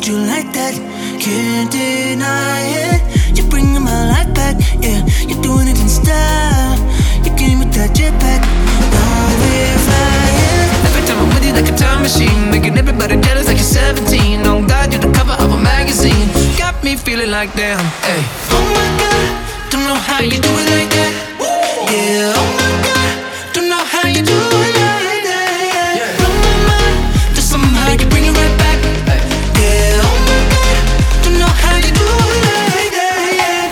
want you like that, can't deny it. You're bringing my life back, yeah. You're doing it in style. You came with that jetpack, now we're flying. Every time I'm with you like a time machine, making everybody jealous like you're 17. Oh God, you're the cover of a magazine. Got me feeling like damn, hey. Oh my God, don't know how you do it like that. Yeah, oh my God, don't know how you do it like that. Yeah, blow my mind, just somehow you bring it right back. Yeah, oh my God, don't know how you do it like that. Yeah.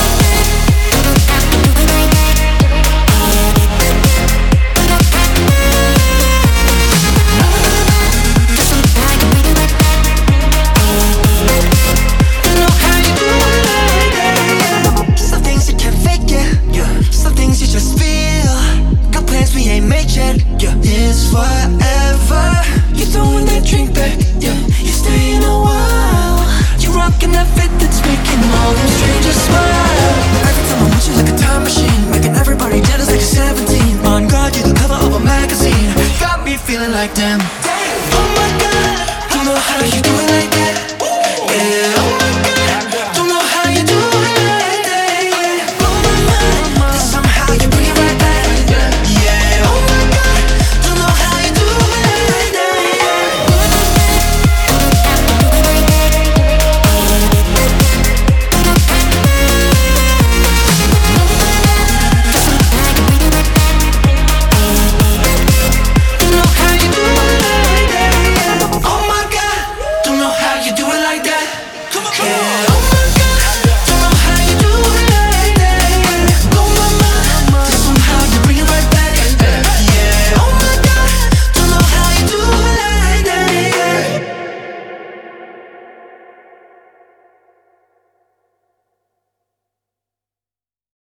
Don't know how you do it like that. Some things you can't fake, yeah. Some things you just feel. Got plans we ain't made yet, yeah. It's forever. You throwing that drink back, yeah. You staying a while. You rocking that fit that's making all them strangers smile. Every time I'm with you like a time machine, making everybody jealous like you're 17. On God, you're the cover of a magazine. Got me feeling like damn. Oh my God, don't know how you do it like that. Yeah, oh my God, don't know how you do it like that. Yeah, blow my mind, that somehow you bring it right back. Yeah, oh my God, don't know how you do it like that. Don't know how you do it like that. Oh my God, don't know how you do it like that. Yeah.